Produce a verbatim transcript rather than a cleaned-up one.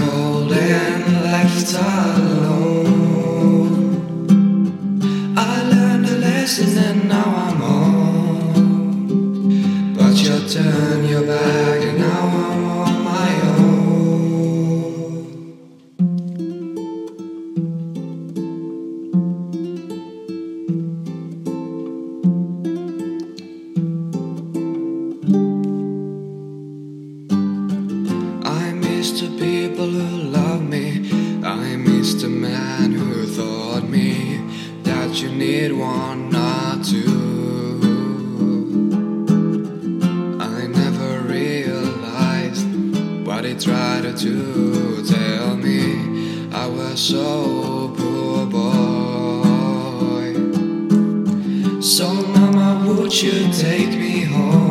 cold and left alone. I learned a lesson and now I'm home. But you turn your back and now I'm on my own. I miss the people who love me. I miss the man who taught me that you need one, not two. I never realized what he tried to tell me. I was so poor boy. So mama, would you take me home?